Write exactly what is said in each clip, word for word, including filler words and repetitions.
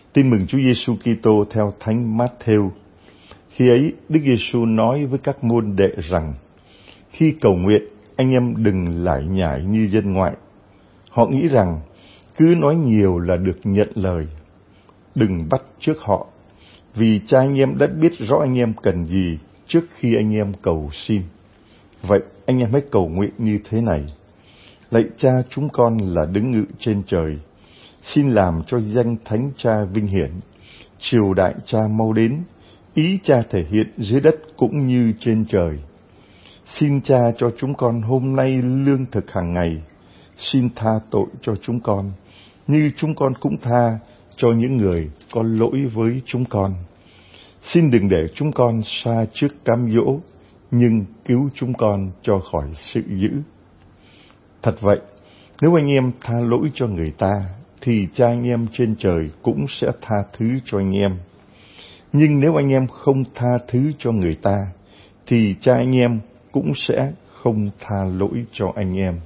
Tin mừng Chúa Giêsu Kitô theo Thánh Mát-thêu. Khi ấy, Đức Giêsu nói với các môn đệ rằng: khi cầu nguyện, anh em đừng lải nhải như dân ngoại. Họ nghĩ rằng cứ nói nhiều là được nhận lời. Đừng bắt chước họ, vì Cha anh em đã biết rõ anh em cần gì trước khi anh em cầu xin. Vậy anh em hãy cầu nguyện như thế này: lạy Cha chúng con là đứng ngự trên trời, xin làm cho danh Thánh Cha vinh hiển. Triều đại Cha mau đến, ý Cha thể hiện dưới đất cũng như trên trời. Xin Cha cho chúng con hôm nay lương thực hàng ngày. Xin tha tội cho chúng con, như chúng con cũng tha cho những người có lỗi với chúng con. Xin đừng để chúng con sa trước cám dỗ, nhưng cứu chúng con cho khỏi sự dữ. Thật vậy, nếu anh em tha lỗi cho người ta, thì Cha anh em trên trời cũng sẽ tha thứ cho anh em. Nhưng nếu anh em không tha thứ cho người ta, thì Cha anh em cũng sẽ không tha lỗi cho anh em.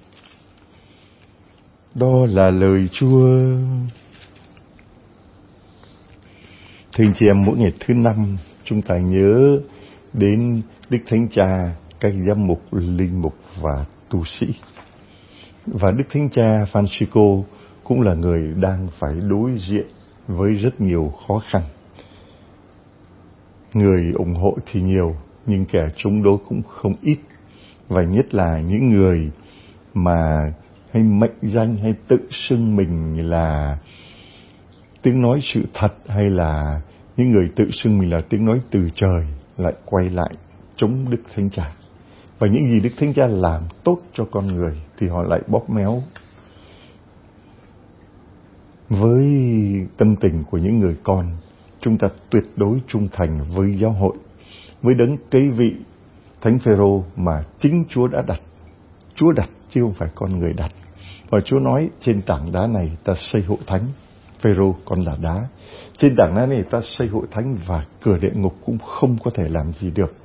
Đó là lời Chúa. Thưa anh chị em, mỗi ngày thứ năm chúng ta nhớ đến Đức Thánh Cha, các giám mục, linh mục và tu sĩ. Và Đức Thánh Cha Francisco cũng là người đang phải đối diện với rất nhiều khó khăn. Người ủng hộ thì nhiều, nhưng kẻ chống đối cũng không ít. Và nhất là những người mà hay mệnh danh hay tự xưng mình là tiếng nói sự thật, hay là những người tự xưng mình là tiếng nói từ trời, lại quay lại chống Đức Thánh Cha. Và những gì Đức Thánh Cha làm tốt cho con người thì họ lại bóp méo. Với tâm tình của những người con, chúng ta tuyệt đối trung thành với giáo hội, với đấng kế vị Thánh Phêrô mà chính Chúa đã đặt. Chúa đặt chứ không phải con người đặt. Và Chúa nói: trên tảng đá này ta xây hội thánh. Phêrô còn là đá. Trên tảng đá này ta xây hội thánh, và cửa địa ngục cũng không có thể làm gì được.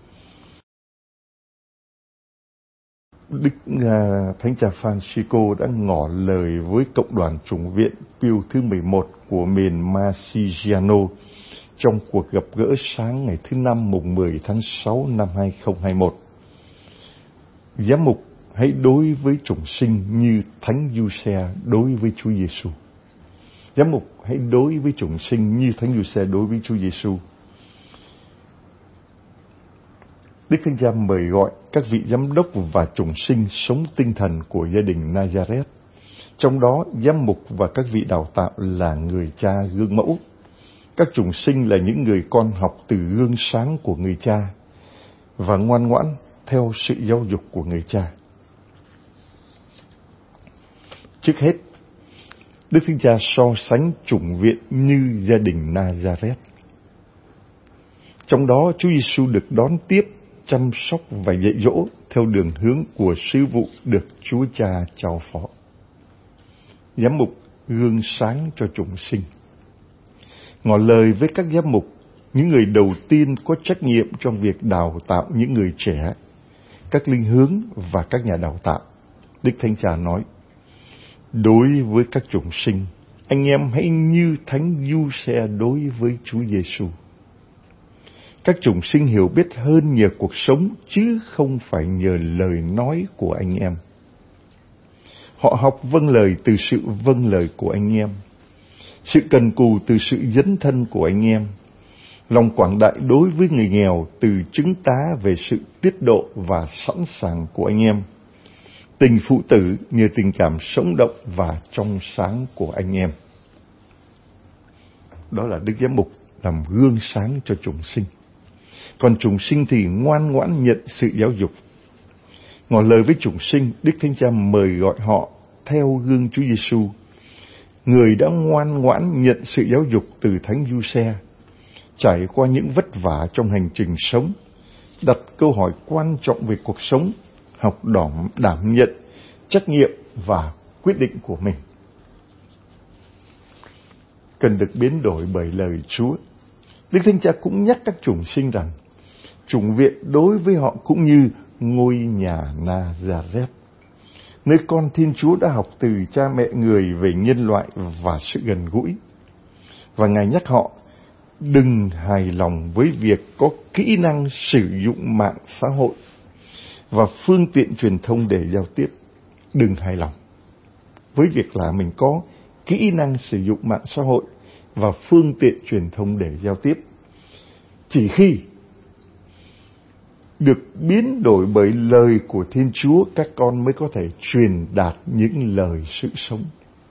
Đức uh, Thánh Cha Francisco đã ngỏ lời với cộng đoàn chủng viện Pius thứ mười một của miền Marchigiano trong cuộc gặp gỡ sáng ngày thứ năm mùng mười tháng sáu năm hai không hai mốt. Giám mục hãy đối với chủng sinh như Thánh Giuse đối với Chúa Giêsu. Giám mục hãy đối với chủng sinh như Thánh Giuse đối với Chúa Giêsu. Đức Thánh Cha mời gọi các vị giám đốc và chủng sinh sống tinh thần của gia đình Nazareth. Trong đó, giám mục và các vị đào tạo là người cha gương mẫu. Các chủng sinh là những người con học từ gương sáng của người cha và ngoan ngoãn theo sự giáo dục của người cha. Trước hết, Đức Thánh Cha so sánh chủng viện như gia đình Nazareth. Trong đó, Chúa Giêsu được đón tiếp, chăm sóc và dạy dỗ theo đường hướng của sứ vụ được Chúa Cha trao phó. Giám mục gương sáng cho chủng sinh. Ngỏ lời với các giám mục, những người đầu tiên có trách nhiệm trong việc đào tạo những người trẻ, các linh hướng và các nhà đào tạo. Đức Thánh Cha nói: đối với các chủng sinh, anh em hãy như Thánh Giuse đối với Chúa Giêsu. Các chủng sinh hiểu biết hơn nhờ cuộc sống, chứ không phải nhờ lời nói của anh em. Họ học vâng lời từ sự vâng lời của anh em, sự cần cù từ sự dấn thân của anh em, lòng quảng đại đối với người nghèo từ chứng tá về sự tiết độ và sẵn sàng của anh em, tình phụ tử nhờ tình cảm sống động và trong sáng của anh em. Đó là Đức Giám mục làm gương sáng cho chủng sinh. Còn chủng sinh thì ngoan ngoãn nhận sự giáo dục. Ngỏ lời với chủng sinh, Đức Thánh Cha mời gọi họ theo gương Chúa Giêsu, người đã ngoan ngoãn nhận sự giáo dục từ Thánh Giuse, trải qua những vất vả trong hành trình sống, đặt câu hỏi quan trọng về cuộc sống, học đảm, đảm nhận trách nhiệm và quyết định của mình. Cần được biến đổi bởi lời Chúa. Đức Thánh Cha cũng nhắc các chủng sinh rằng chủng viện đối với họ cũng như ngôi nhà Nazareth, nơi con Thiên Chúa đã học từ cha mẹ người về nhân loại và sự gần gũi. Và Ngài nhắc họ đừng hài lòng với việc có kỹ năng sử dụng mạng xã hội và phương tiện truyền thông để giao tiếp. Đừng hài lòng với việc là mình có kỹ năng sử dụng mạng xã hội và phương tiện truyền thông để giao tiếp. Chỉ khi được biến đổi bởi lời của Thiên Chúa, các con mới có thể truyền đạt những lời sự sống.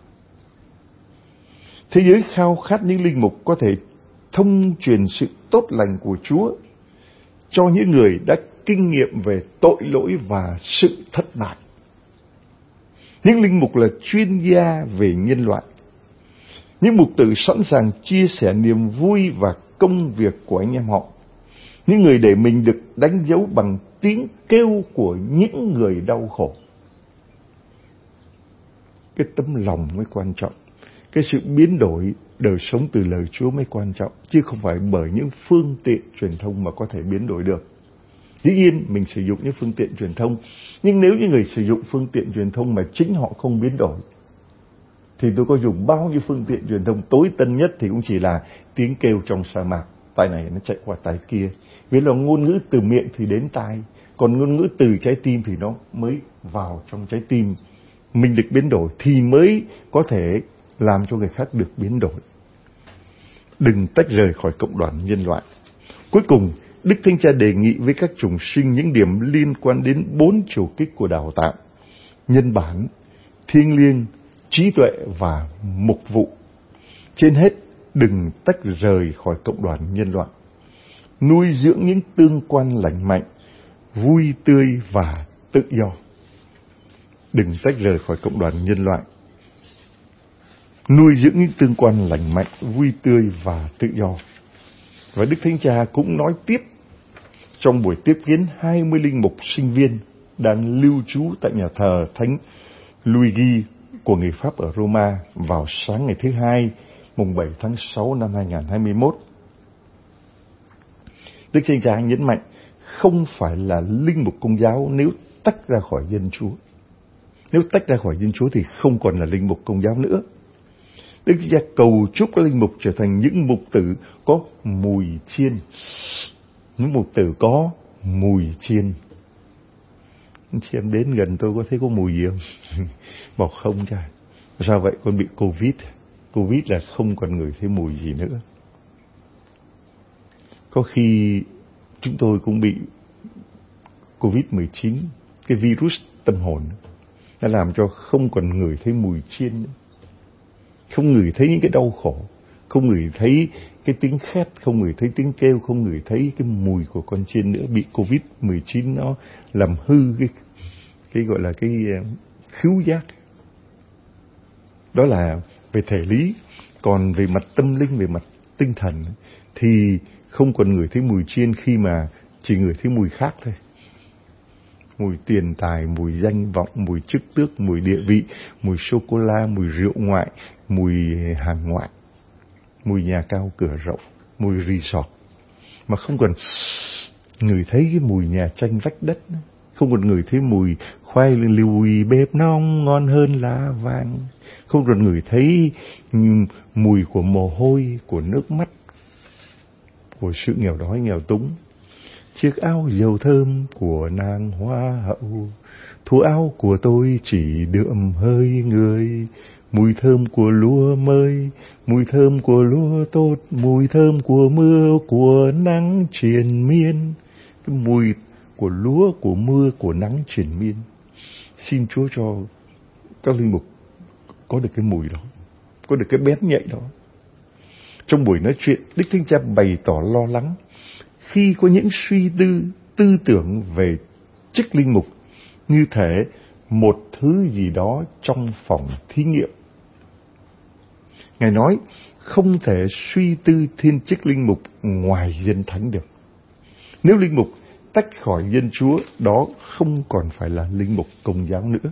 Thế giới khao khát những linh mục có thể thông truyền sự tốt lành của Chúa cho những người đã kinh nghiệm về tội lỗi và sự thất bại. Những linh mục là chuyên gia về nhân loại. Những mục tử sẵn sàng chia sẻ niềm vui và công việc của anh em họ. Những người để mình được đánh dấu bằng tiếng kêu của những người đau khổ. Cái tấm lòng mới quan trọng. Cái sự biến đổi đời sống từ lời Chúa mới quan trọng, chứ không phải bởi những phương tiện truyền thông mà có thể biến đổi được. Dĩ nhiên mình sử dụng những phương tiện truyền thông, nhưng nếu như người sử dụng phương tiện truyền thông mà chính họ không biến đổi, thì tôi có dùng bao nhiêu phương tiện truyền thông tối tân nhất thì cũng chỉ là tiếng kêu trong sa mạc, tai này nó chạy qua tai kia. Vì là ngôn ngữ từ miệng thì đến tai, còn ngôn ngữ từ trái tim thì nó mới vào trong trái tim. Mình được biến đổi thì mới có thể làm cho người khác được biến đổi. Đừng tách rời khỏi cộng đoàn nhân loại. Cuối cùng, Đức Thánh Cha đề nghị với các chủng sinh những điểm liên quan đến bốn chiều kích của đào tạo: nhân bản, thiêng liêng, trí tuệ và mục vụ. Trên hết, đừng tách rời khỏi cộng đoàn nhân loại. Nuôi dưỡng những tương quan lành mạnh, vui tươi và tự do. Đừng tách rời khỏi cộng đoàn nhân loại. Nuôi dưỡng những tương quan lành mạnh, vui tươi và tự do. Và Đức Thánh Cha cũng nói tiếp trong buổi tiếp kiến hai mươi linh mục sinh viên đang lưu trú tại nhà thờ Thánh Luigi của người Pháp ở Roma vào sáng ngày thứ hai, mùng bảy tháng sáu năm hai nghìn không trăm hai mươi mốt. Đức Thánh Cha nhấn mạnh không phải là linh mục Công giáo nếu tách ra khỏi Dân Chúa. Nếu tách ra khỏi Dân Chúa thì không còn là linh mục Công giáo nữa. Đức Thánh Cha cầu chúc các linh mục trở thành những mục tử có mùi chiên. Những mục tử có mùi chiên. Chị em đến gần tôi có thấy có mùi gì không? Bảo không cha. Sao vậy? Con bị Covid. Covid là không còn ngửi thấy mùi gì nữa. Có khi chúng tôi cũng bị Covid mười chín, cái virus tâm hồn, nó làm cho không còn ngửi thấy mùi chiên nữa. Không ngửi thấy những cái đau khổ, không ngửi thấy cái tiếng khét, không ngửi thấy tiếng kêu, không ngửi thấy cái mùi của con chiên nữa. Bị Covid mười chín nó làm hư cái, cái gọi là cái khứu giác. Đó là về thể lý. Còn về mặt tâm linh, về mặt tinh thần thì không còn ngửi thấy mùi chiên khi mà chỉ ngửi thấy mùi khác thôi. Mùi tiền tài, mùi danh vọng, mùi chức tước, mùi địa vị, mùi sô-cô-la, mùi rượu ngoại, mùi hàng ngoại, mùi nhà cao cửa rộng, mùi resort. Mà không còn ngửi thấy cái mùi nhà tranh vách đất, không còn ngửi thấy mùi khoai lùi bếp nóng ngon hơn lá vàng, không còn ngửi thấy mùi của mồ hôi, của nước mắt, của sự nghèo đói nghèo túng. Chiếc áo dầu thơm của nàng hoa hậu, thú áo của tôi chỉ đượm hơi người. Mùi thơm của lúa mới, mùi thơm của lúa tốt, mùi thơm của mưa, của nắng triền miên. Cái mùi của lúa, của mưa, của nắng triền miên. Xin Chúa cho các linh mục có được cái mùi đó, có được cái bén nhạy đó. Trong buổi nói chuyện, Đức Thánh Cha bày tỏ lo lắng khi có những suy tư, tư tưởng về chức linh mục như thể một thứ gì đó trong phòng thí nghiệm. Ngài nói không thể suy tư thiên chức linh mục ngoài dân thánh được. Nếu linh mục tách khỏi dân Chúa, đó không còn phải là linh mục Công giáo nữa.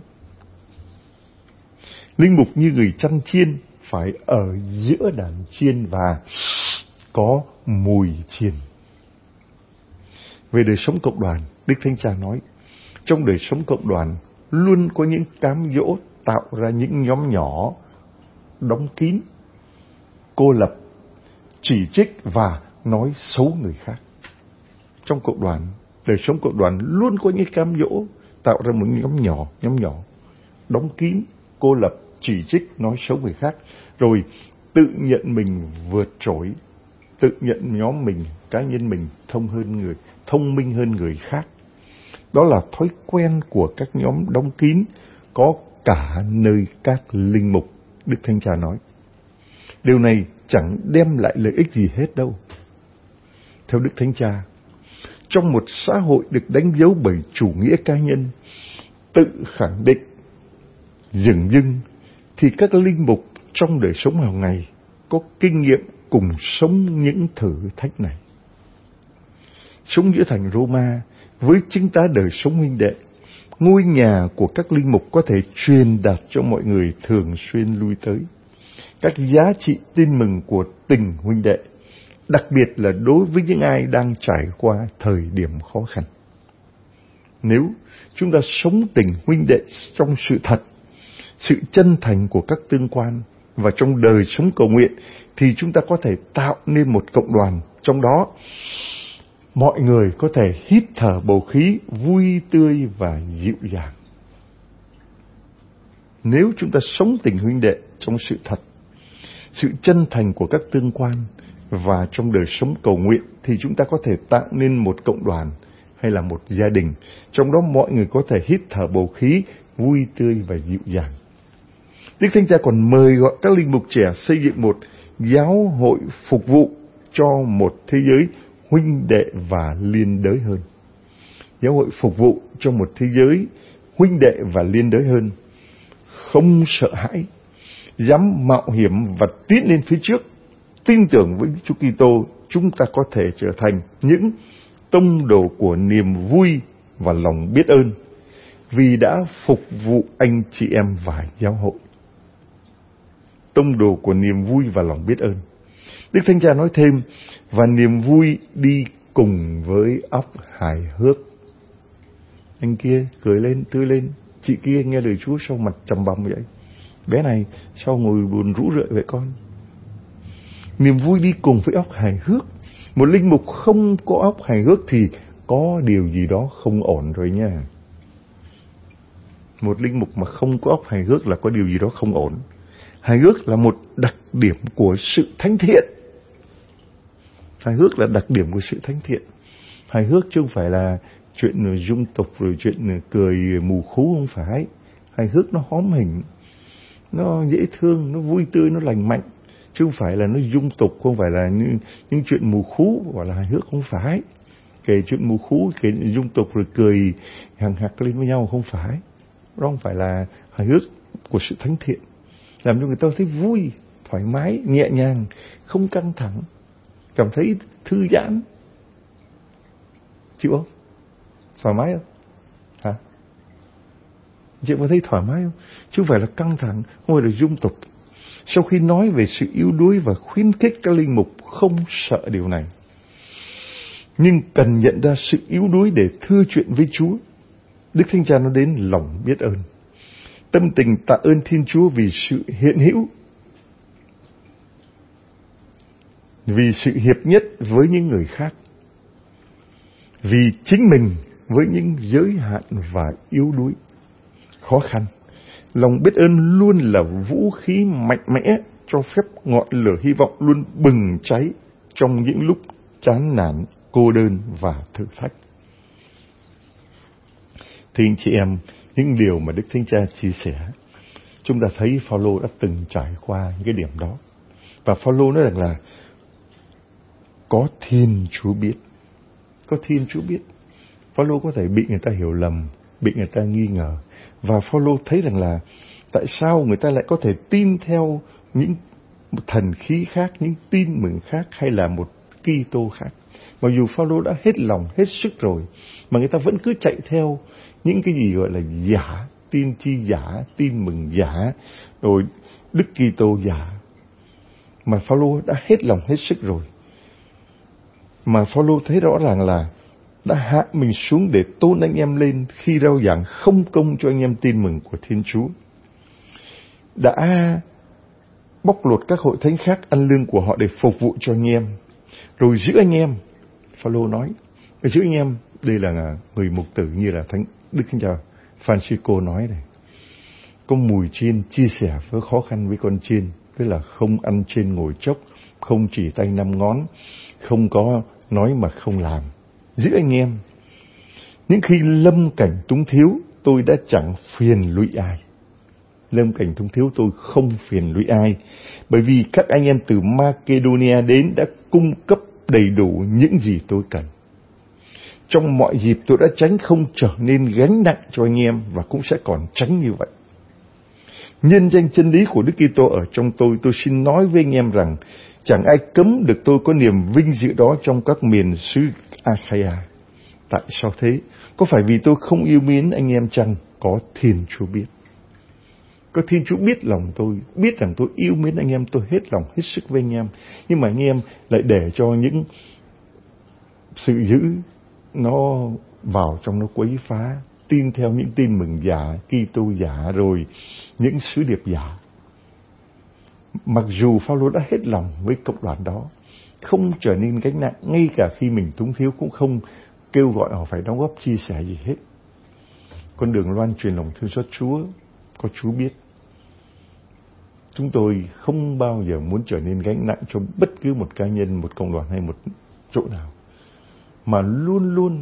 Linh mục như người chăn chiên phải ở giữa đàn chiên và có mùi chiên. Về đời sống cộng đoàn, Đức Thánh Cha nói, trong đời sống cộng đoàn luôn có những cám dỗ tạo ra những nhóm nhỏ, đóng kín, cô lập chỉ trích và nói xấu người khác. Trong cộng đoàn, đời sống cộng đoàn luôn có những cám dỗ tạo ra một nhóm nhỏ, nhóm nhỏ, đóng kín, cô lập, chỉ trích, nói xấu người khác, rồi tự nhận mình vượt trội, tự nhận nhóm mình, cá nhân mình thông hơn người, thông minh hơn người khác. Đó là thói quen của các nhóm đóng kín, có cả nơi các linh mục, Đức Thánh Cha nói. Điều này chẳng đem lại lợi ích gì hết đâu. Theo Đức Thánh Cha, trong một xã hội được đánh dấu bởi chủ nghĩa cá nhân, tự khẳng định, dửng dưng, thì các linh mục trong đời sống hàng ngày có kinh nghiệm cùng sống những thử thách này. Sống giữa thành Roma với chính tá đời sống huynh đệ, ngôi nhà của các linh mục có thể truyền đạt cho mọi người thường xuyên lui tới các giá trị tin mừng của tình huynh đệ, đặc biệt là đối với những ai đang trải qua thời điểm khó khăn. Nếu chúng ta sống tình huynh đệ trong sự thật, sự chân thành của các tương quan và trong đời sống cầu nguyện, thì chúng ta có thể tạo nên một cộng đoàn trong đó mọi người có thể hít thở bầu khí vui tươi và dịu dàng. Nếu chúng ta sống tình huynh đệ trong sự thật, sự chân thành của các tương quan và trong đời sống cầu nguyện, thì chúng ta có thể tạo nên một cộng đoàn hay là một gia đình, trong đó mọi người có thể hít thở bầu khí vui tươi và dịu dàng. Đức Thánh Cha còn mời gọi các linh mục trẻ xây dựng một giáo hội phục vụ cho một thế giới huynh đệ và liên đới hơn. Giáo hội phục vụ cho một thế giới huynh đệ và liên đới hơn, không sợ hãi, dám mạo hiểm và tiến lên phía trước, tin tưởng với Chúa Kitô, chúng ta có thể trở thành những tông đồ của niềm vui và lòng biết ơn vì đã phục vụ anh chị em và giáo hội. Tông đồ của niềm vui và lòng biết ơn. Đức Thánh Cha nói thêm, và niềm vui đi cùng với óc hài hước. Anh kia cười lên, tươi lên, chị kia nghe lời Chúa sao mặt trầm bầm vậy? Bé này sao ngồi buồn rũ rượi vậy con? Niềm vui đi cùng với óc hài hước. Một linh mục không có óc hài hước thì có điều gì đó không ổn rồi nha. Một linh mục mà không có óc hài hước là có điều gì đó không ổn. Hài hước là một đặc điểm của sự thánh thiện. Hài hước là đặc điểm của sự thánh thiện. Hài hước chứ không phải là chuyện dung tục rồi chuyện cười mù khú, không phải. Hài hước nó hóm hình, nó dễ thương, nó vui tươi, nó lành mạnh, chứ không phải là nó dung tục, không phải là những, những chuyện mù khú gọi là hài hước, không phải. Kể chuyện mù khú, kể dung tục rồi cười hằng hặc lên với nhau, không phải. Đó không phải là hài hước của sự thánh thiện. Làm cho người ta thấy vui, thoải mái, nhẹ nhàng, không căng thẳng, cảm thấy thư giãn. Chịu không? Thoải mái không? Hả? Chị có thấy thoải mái không? Chứ không phải là căng thẳng, không phải là dung tục. Sau khi nói về sự yếu đuối và khuyến khích các linh mục không sợ điều này, nhưng cần nhận ra sự yếu đuối để thưa chuyện với Chúa, Đức Thánh Cha nói đến lòng biết ơn. Tâm tình tạ ơn Thiên Chúa vì sự hiện hữu, vì sự hiệp nhất với những người khác, vì chính mình với những giới hạn và yếu đuối, khó khăn. Lòng biết ơn luôn là vũ khí mạnh mẽ cho phép ngọn lửa hy vọng luôn bừng cháy trong những lúc chán nản, cô đơn và thử thách. Thì anh chị em, những điều mà Đức Thánh Cha chia sẻ, chúng ta thấy Phaolô đã từng trải qua những cái điểm đó. Và Phaolô nói rằng là có Thiên Chúa biết. Có Thiên Chúa biết. Phaolô có thể bị người ta hiểu lầm, bị người ta nghi ngờ. Và Phaolô thấy rằng là tại sao người ta lại có thể tin theo những thần khí khác, những tin mừng khác hay là một Kitô khác. Mặc dù Phaolô đã hết lòng, hết sức rồi, mà người ta vẫn cứ chạy theo những cái gì gọi là giả, tin chi giả, tin mừng giả, rồi Đức Kitô giả. Mà Phaolô đã hết lòng, hết sức rồi. Mà Phaolô thấy rõ ràng là đã hạ mình xuống để tôn anh em lên khi rao giảng không công cho anh em tin mừng của Thiên Chúa. Đã bóc lột các hội thánh khác ăn lương của họ để phục vụ cho anh em, rồi giữ anh em. Phaolô nói, giữ anh em, đây là người mục tử như là Thánh Đức Thánh Cha Francisco nói này. Có mùi chiên, chia sẻ với khó khăn với con chiên, tức là không ăn trên ngồi chốc, không chỉ tay năm ngón, không có nói mà không làm. Giữ anh em. Những khi lâm cảnh túng thiếu, tôi đã chẳng phiền lụy ai. Lâm cảnh túng thiếu tôi không phiền lụy ai, bởi vì các anh em từ Macedonia đến đã cung cấp đầy đủ những gì tôi cần. Trong mọi dịp tôi đã tránh không trở nên gánh nặng cho anh em và cũng sẽ còn tránh như vậy. Nhân danh chân lý của Đức Kitô ở trong tôi, tôi xin nói với anh em rằng chẳng ai cấm được tôi có niềm vinh dự đó trong các miền xứ Achaia. Tại sao thế? Có phải vì tôi không yêu mến anh em chăng? Có Thiên Chúa biết. Có Thiên Chúa biết lòng tôi, biết rằng tôi yêu mến anh em, tôi hết lòng, hết sức với anh em. Nhưng mà anh em lại để cho những sự dữ nó vào trong nó quấy phá, tin theo những tin mừng giả, Kitô giả, rồi những sứ điệp giả. Mặc dù Phaolô đã hết lòng với cộng đoàn đó, không trở nên gánh nặng, ngay cả khi mình túng thiếu cũng không kêu gọi họ phải đóng góp chia sẻ gì hết. Con đường loan truyền lòng thương xót Chúa, có Chúa biết. Chúng tôi không bao giờ muốn trở nên gánh nặng cho bất cứ một cá nhân, một cộng đoàn hay một chỗ nào, mà luôn luôn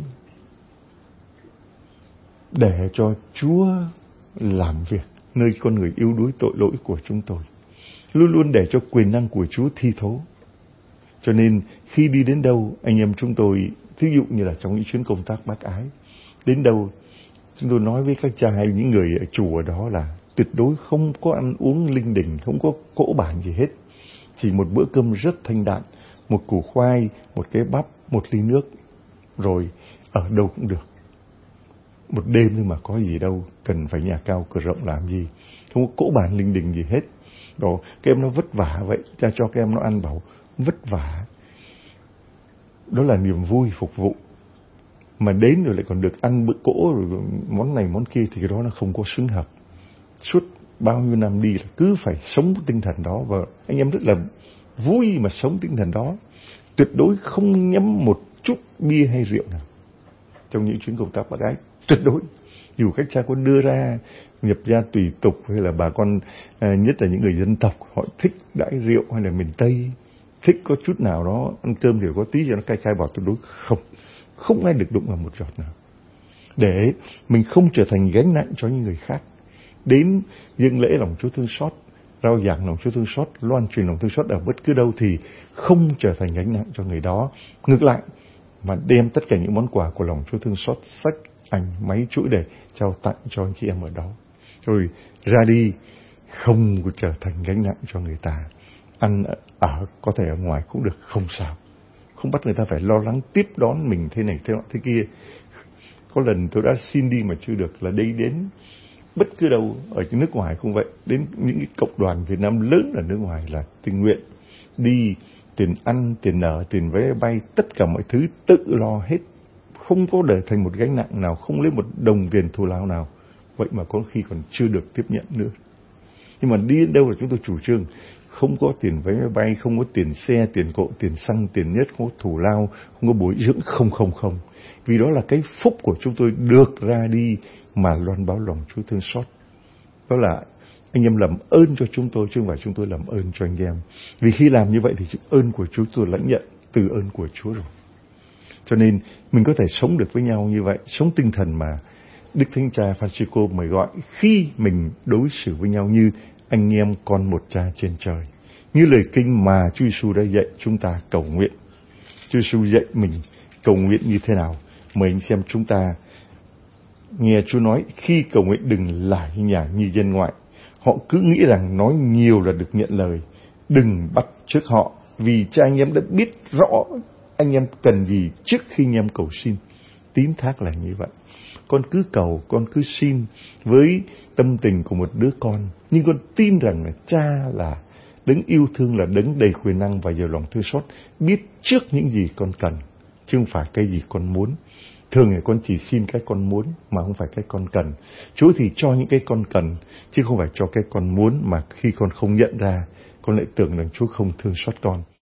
để cho Chúa làm việc nơi con người yếu đuối tội lỗi của chúng tôi. Luôn luôn để cho quyền năng của Chúa thi thố. Cho nên khi đi đến đâu, anh em chúng tôi, thí dụ như là trong những chuyến công tác bác ái, đến đâu chúng tôi nói với các cha hay những người ở chùa đó là tuyệt đối không có ăn uống linh đình, không có cỗ bản gì hết. Chỉ một bữa cơm rất thanh đạm, một củ khoai, một cái bắp, một ly nước, rồi ở đâu cũng được. Một đêm nhưng mà có gì đâu, cần phải nhà cao cửa rộng làm gì, không có cỗ bản linh đình gì hết. Đó, các em nó vất vả vậy, cha cho các em nó ăn bảo vất vả. Đó là niềm vui phục vụ. Mà đến rồi lại còn được ăn bữa cỗ, rồi món này món kia, thì cái đó nó không có xứng hợp. Suốt bao nhiêu năm đi là cứ phải sống với tinh thần đó, và anh em rất là vui mà sống tinh thần đó. Tuyệt đối không nhắm một chút bia hay rượu nào trong những chuyến công tác bác ái, tuyệt đối. Dù các cha có đưa ra nhập gia tùy tục, hay là bà con à, nhất là những người dân tộc họ thích đãi rượu, hay là miền Tây thích có chút nào đó ăn cơm thì có tí cho nó cay cay vào, tuyệt đối không không ai được đụng vào một giọt nào, để mình không trở thành gánh nặng cho những người khác. Đến dâng lễ lòng Chúa thương xót, rao giảng lòng Chúa thương xót, loan truyền lòng thương xót ở bất cứ đâu thì không trở thành gánh nặng cho người đó. Ngược lại, mà đem tất cả những món quà của lòng Chúa thương xót, sách, ảnh, máy chuỗi để trao tặng cho anh chị em ở đó. Rồi ra đi không trở thành gánh nặng cho người ta. Ăn ở có thể ở ngoài cũng được, không sao. Không bắt người ta phải lo lắng tiếp đón mình thế này thế nọ thế kia. Có lần tôi đã xin đi mà chưa được, là đi đến bất cứ đâu ở nước ngoài cũng vậy, đến những cái cộng đoàn Việt Nam lớn ở nước ngoài là tình nguyện đi, tiền ăn, tiền ở, tiền vé bay, tất cả mọi thứ tự lo hết, không có để thành một gánh nặng nào, không lấy một đồng tiền thù lao nào. Vậy mà có khi còn chưa được tiếp nhận nữa. Nhưng mà đi đến đâu là chúng tôi chủ trương không có tiền vé máy bay, không có tiền xe, tiền cộ, tiền xăng, tiền nhất, không có thù lao, không có bồi dưỡng, không không không. Vì đó là cái phúc của chúng tôi được ra đi mà loan báo lòng Chúa thương xót. Đó là anh em làm ơn cho chúng tôi, chứ không phải chúng tôi làm ơn cho anh em. Vì khi làm như vậy thì ơn của Chúa tôi lãnh nhận từ ơn của Chúa rồi. Cho nên mình có thể sống được với nhau như vậy, sống tinh thần mà Đức Thánh Cha Francisco mời gọi, khi mình đối xử với nhau như anh em con một cha trên trời. Như lời kinh mà Chúa Giêsu đã dạy chúng ta cầu nguyện. Chúa Giêsu dạy mình cầu nguyện như thế nào? Mời anh xem chúng ta nghe Chúa nói, khi cầu nguyện đừng lải nhải như dân ngoại. Họ cứ nghĩ rằng nói nhiều là được nhận lời. Đừng bắt chước họ, vì cha anh em đã biết rõ anh em cần gì trước khi anh em cầu xin. Tín thác là như vậy. Con cứ cầu, con cứ xin với tâm tình của một đứa con. Nhưng con tin rằng là cha là đấng yêu thương, là đấng đầy quyền năng và giàu lòng thương xót, biết trước những gì con cần, chứ không phải cái gì con muốn. Thường thì con chỉ xin cái con muốn mà không phải cái con cần. Chúa thì cho những cái con cần, chứ không phải cho cái con muốn mà khi con không nhận ra, con lại tưởng rằng Chúa không thương xót con.